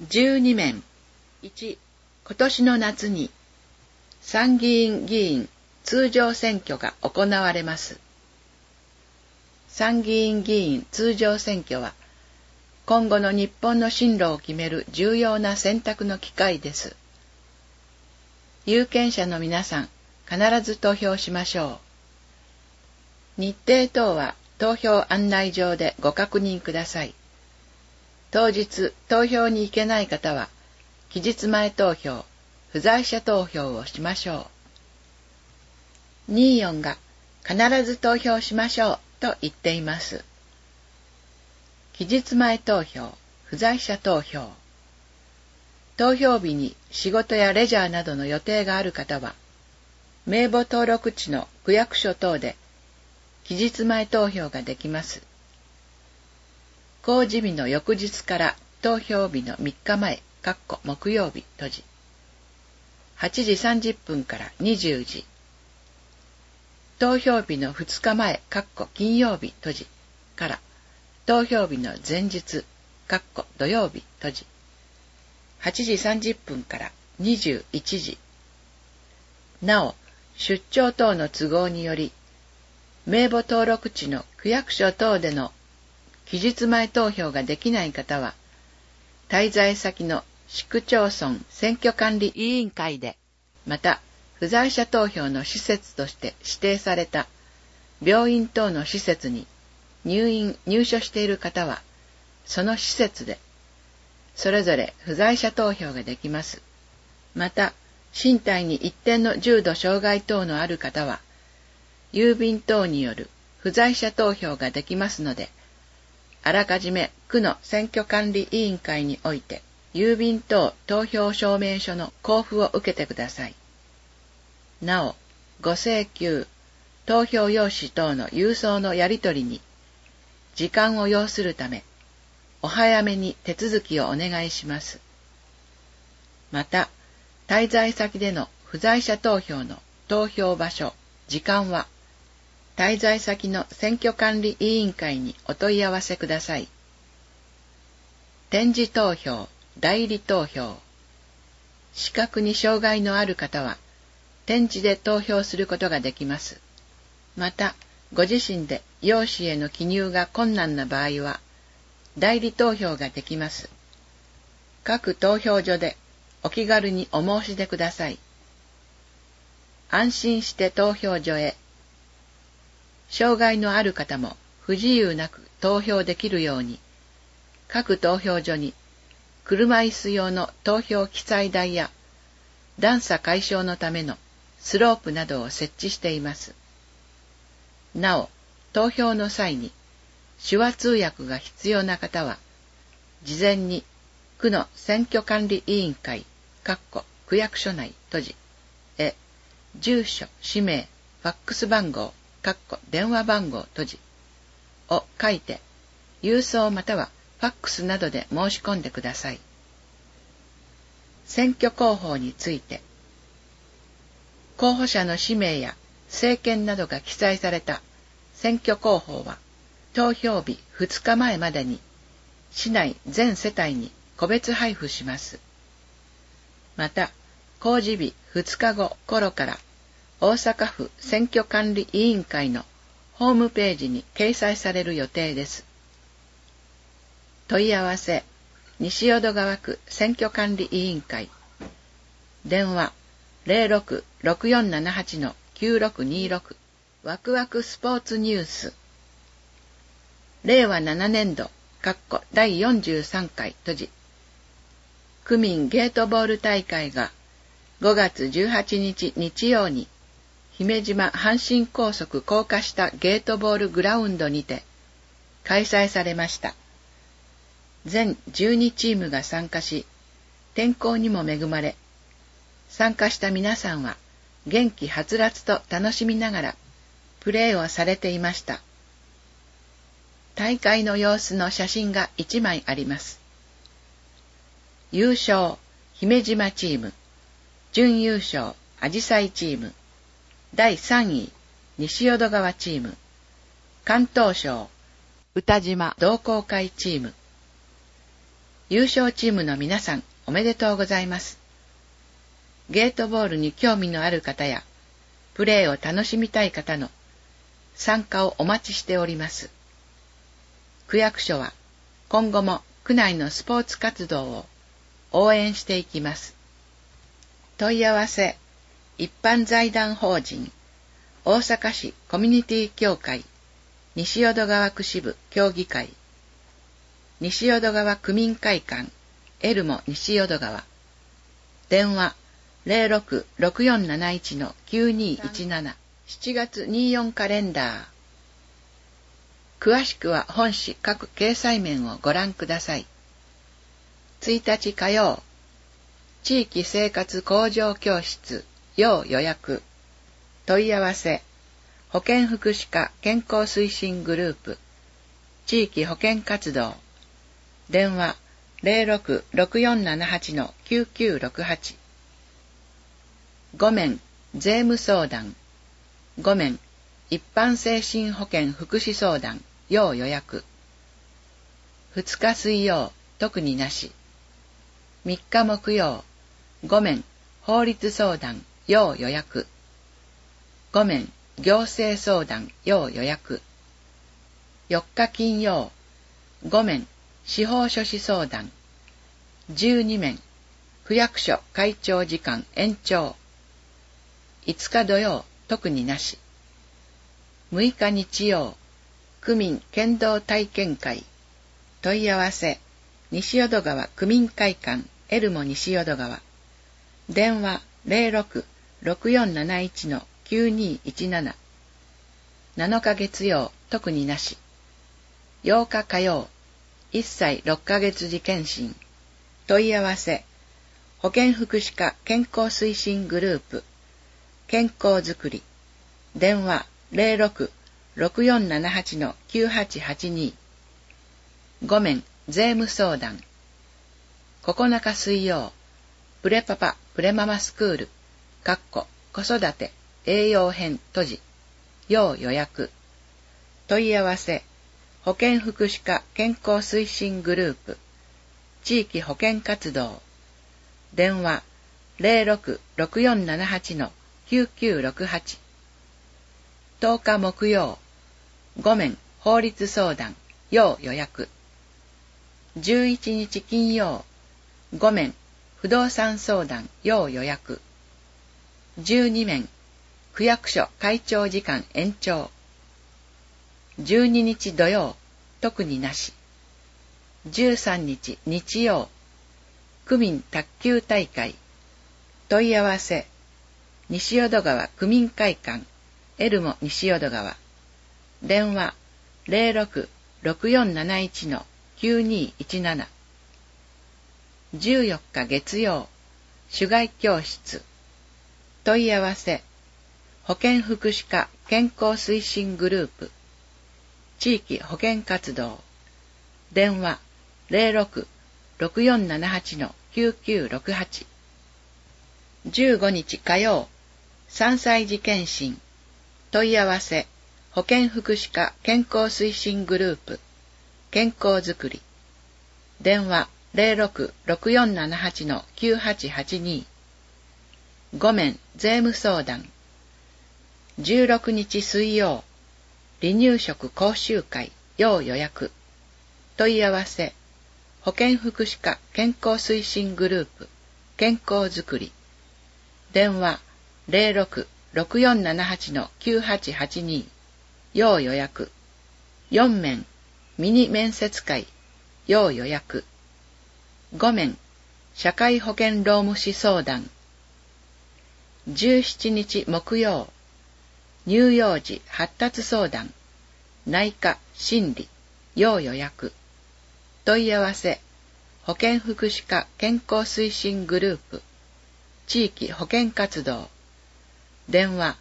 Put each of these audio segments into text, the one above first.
12面。1、今年の夏に参議院議員通常選挙が行われます。参議院議員通常選挙は、今後の日本の進路を決める重要な選択の機会です。有権者の皆さん、必ず投票しましょう。日程等は投票案内状でご確認ください。当日投票に行けない方は、期日前投票、不在者投票をしましょう。24が必ず投票しましょうと言っています。期日前投票、不在者投票。投票日に仕事やレジャーなどの予定がある方は、名簿登録地の区役所等で期日前投票ができます。公示日の翌日から投票日の3日前、木曜日閉じ。8時30分から20時。投票日の2日前、金曜日閉じから投票日の前日、土曜日閉じ。8時30分から21時。なお、出張等の都合により、名簿登録地の区役所等での期日前投票ができない方は、滞在先の市区町村選挙管理委員会で、また不在者投票の施設として指定された病院等の施設に入所している方は、その施設で、それぞれ不在者投票ができます。また、身体に一定の重度障害等のある方は、郵便等による不在者投票ができますので、あらかじめ区の選挙管理委員会において、郵便等投票証明書の交付を受けてください。なお、ご請求、投票用紙等の郵送のやり取りに、時間を要するため、お早めに手続きをお願いします。また、滞在先での不在者投票の投票場所、時間は、滞在先の選挙管理委員会にお問い合わせください。点字投票、代理投票。視覚に障害のある方は、点字で投票することができます。また、ご自身で用紙への記入が困難な場合は、代理投票ができます。各投票所でお気軽にお申し出ください。安心して投票所へ。障害のある方も不自由なく投票できるように、各投票所に車椅子用の投票記載台や段差解消のためのスロープなどを設置しています。なお、投票の際に手話通訳が必要な方は、事前に区の選挙管理委員会、区役所内閉じへ、住所、氏名、ファックス番号、電話番号閉じを書いて、郵送またはファックスなどで申し込んでください。選挙公報について、候補者の氏名や政見などが記載された選挙公報は、投票日2日前までに市内全世帯に個別配布します。また、公示日2日後頃から大阪府選挙管理委員会のホームページに掲載される予定です。問い合わせ、西淀川区選挙管理委員会。電話 06-6478-9626 ワクワクスポーツニュース。令和7年度、第43回閉じ。区民ゲートボール大会が5月18日日曜に姫島阪神高速高架下ゲートボールグラウンドにて開催されました。全12チームが参加し、天候にも恵まれ、参加した皆さんは元気はつらつと楽しみながらプレーをされていました。大会の様子の写真が1枚あります。優勝、姫島チーム。準優勝、あじさいチーム。第3位、西淀川チーム。関東賞、歌島同好会チーム。 優勝チームの皆さんおめでとうございます。ゲートボールに興味のある方や、プレーを楽しみたい方の参加をお待ちしております。区役所は今後も区内のスポーツ活動を応援していきます。問い合わせ、一般財団法人、大阪市コミュニティ協会、西淀川区支部協議会、西淀川区民会館、エルモ西淀川、電話06-6471-9217、7月24カレンダー。詳しくは本誌各掲載面をご覧ください。1日火曜、地域生活向上教室、要予約。問い合わせ、保健福祉課健康推進グループ、地域保健活動。電話06-6478-9968。5面、税務相談。5面、一般精神保健福祉相談、要予約。2日水曜、特になし。3日木曜、5面、法律相談、要予約。5面、行政相談、要予約。4日金曜、5面、司法書士相談。12面、区役所会長時間延長。5日土曜、特になし。6日日曜、区民剣道体験会。問い合わせ、西淀川区民会館、エルモ西淀川。電話06-6471-9217。7日月曜、特になし。8日火曜、1歳6ヶ月時検診。問い合わせ、保健福祉課健康推進グループ。健康づくり。電話06-6478-9882。5面、税務相談。9日水曜、プレパパプレママスクール、子育て栄養編閉じ、要予約。問い合わせ、保健福祉課健康推進グループ、地域保健活動。電話06-6478-9968。10日木曜、5面法律相談、要予約。11日金曜、5面不動産相談、要予約。12面区役所会長時間延長。12日土曜、特になし。13日日曜、区民卓球大会。問い合わせ、西淀川区民会館、エルモ西淀川。電話06-6471-9217。14日月曜、手外教室。問い合わせ、保健福祉課健康推進グループ、地域保健活動。電話06-6478-9968。15日火曜、3歳児検診。問い合わせ、保健福祉課健康推進グループ、健康づくり。電話06-6478-9882。5面、税務相談。16日水曜、離乳食講習会、要予約。問い合わせ、保健福祉課健康推進グループ、健康づくり。電話06-6478-9882。要予約。4面、ミニ面接会、要予約。5面、社会保険労務士相談。17日木曜、乳幼児発達相談、内科心理、要予約。問い合わせ、保健福祉課健康推進グループ、地域保健活動。電話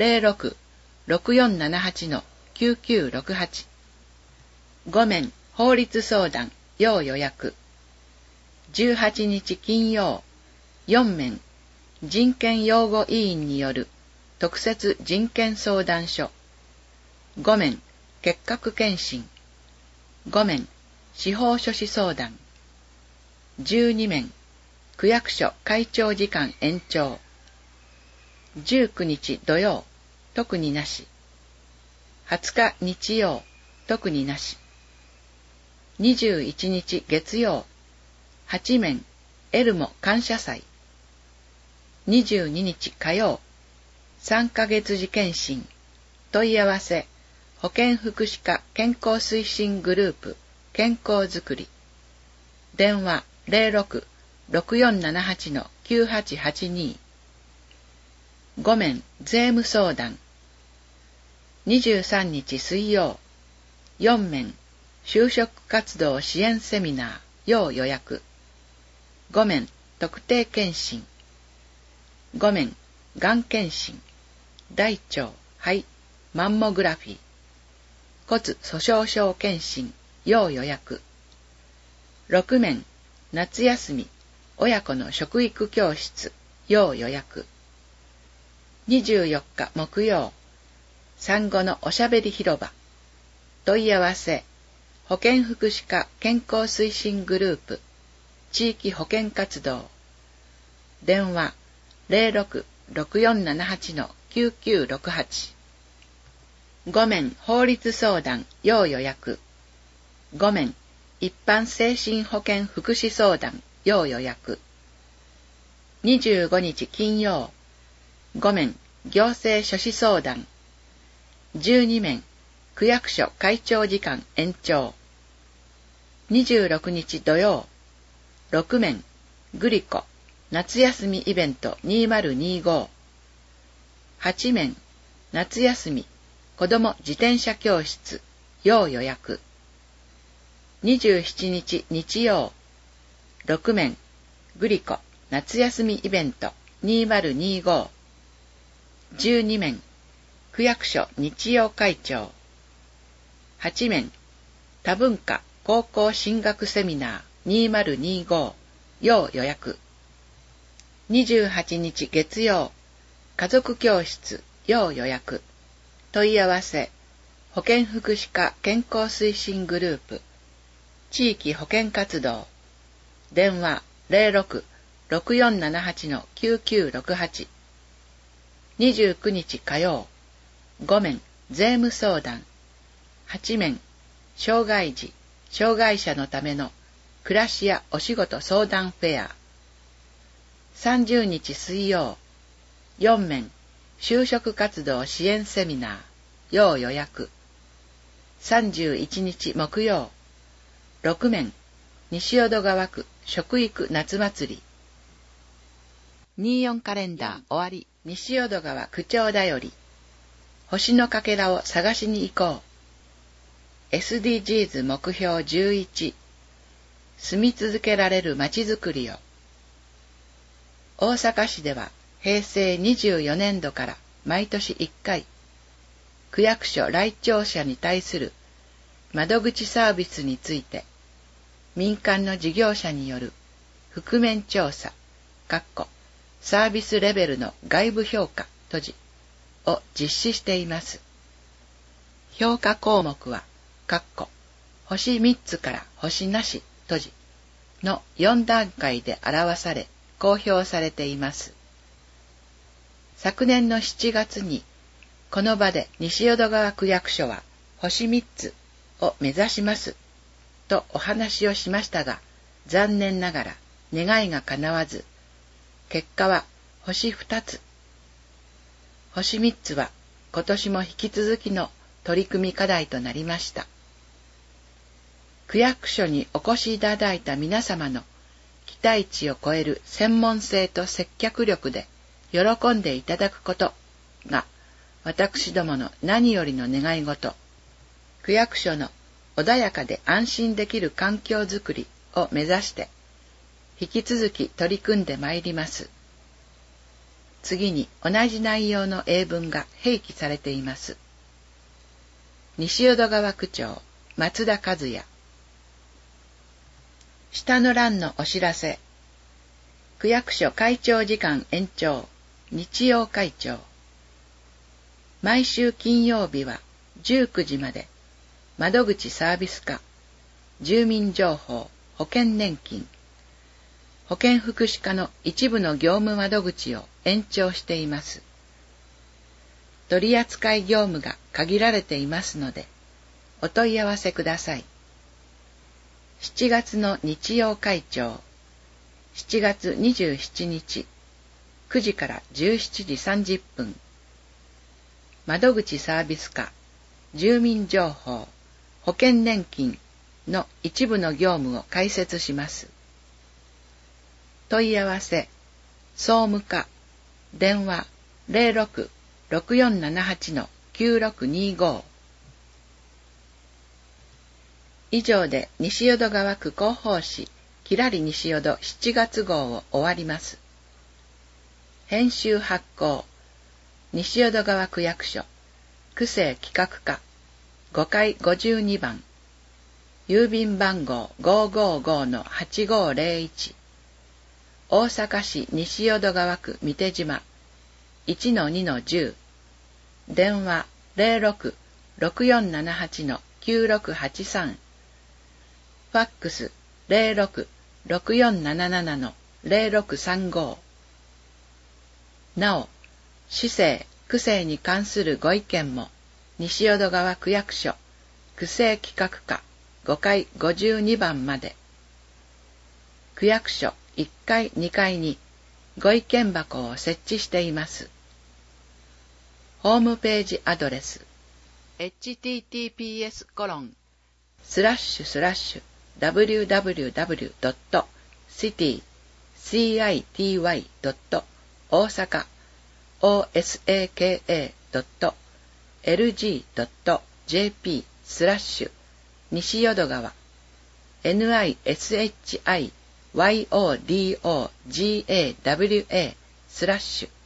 06-6478-9968。5面、法律相談、要予約。18日金曜、4面、人権擁護委員による特設人権相談所。5面、結核検診。5面、司法書士相談。 12面、区役所会長時間延長。19日土曜、特になし。20日日曜、特になし。21日月曜、8面、エルモ感謝祭。22日火曜、3ヶ月時検診。問い合わせ、保健福祉課健康推進グループ、健康づくり。電話06-6478-9882。5面、税務相談。23日水曜、4面、就職活動支援セミナー、要予約。5面、特定健診。5面、がん検診。大腸、肺、マンモグラフィー。骨粗しょう症検診、要予約。6面、夏休み、親子の食育教室、要予約。24日木曜、産後のおしゃべり広場。問い合わせ、保健福祉課健康推進グループ、地域保健活動。電話06-6478-9968。5面法律相談、要予約。5面一般精神保健福祉相談、要予約。25日金曜、5面行政書士相談。12面区役所会長時間延長。26日土曜、6面グリコ夏休みイベント2025。8面夏休み子ども自転車教室、要予約。27日日曜、6面グリコ夏休みイベント2025。12面区役所日曜会長。8面多文化高校進学セミナー2025、要予約。28日月曜、家族教室、要予約。問い合わせ、保健福祉課健康推進グループ、地域保健活動。電話06-6478-9968。29日火曜、5面税務相談。8面障害児、障害者のための暮らしやお仕事相談フェア。30日水曜、4面就職活動支援セミナー、要予約。31日木曜、6面西淀川区食育夏祭り。24カレンダー終わり。西淀川区長だより。星のかけらを探しに行こう。SDGs 目標11。住み続けられるまちづくりを。大阪市では平成24年度から毎年1回、区役所来庁者に対する窓口サービスについて、民間の事業者による覆面調査、サービスレベルの外部評価を実施しています。評価項目は、星3つから星なしの4段階で表され、公表されています。昨年の7月に、この場で西淀川区役所は星3つを目指しますとお話をしましたが、残念ながら願いが叶わず、結果は星2つ。星3つは今年も引き続きの取り組み課題となりました。区役所にお越しいただいた皆様の期待値を超える専門性と接客力で喜んでいただくことが私どもの何よりの願い事。区役所の穏やかで安心できる環境づくりを目指して引き続き取り組んでまいります。次に同じ内容の英文が併記されています。西淀川区長松田和也。下の欄のお知らせ。区役所会長時間延長、日曜会長。毎週金曜日は19時まで、窓口サービス課、住民情報、保険年金、 保健福祉課の一部の業務窓口を延長しています。取扱業務が限られていますので、お問い合わせください。7月の日曜会長、7月27日、9時から17時30分。窓口サービス課、住民情報、保険年金の一部の業務を開設します。問い合わせ、総務課、電話 06-6478-9625。以上で西淀川区広報誌きらり西淀7月号を終わります。編集発行、西淀川区役所、区政企画課、5階52番、郵便番号 555-8501、大阪市西淀川区三手島 1-2-10、電話 06-6478-9683、ファックス 06-6477-0635。なお、市政、区政に関するご意見も、西淀川区役所、区政企画課、5階52番まで。区役所1階2階にご意見箱を設置しています。ホームページアドレス https://www.city.osaka.lg.jp/ 西淀川 NISHIYODOGAWA/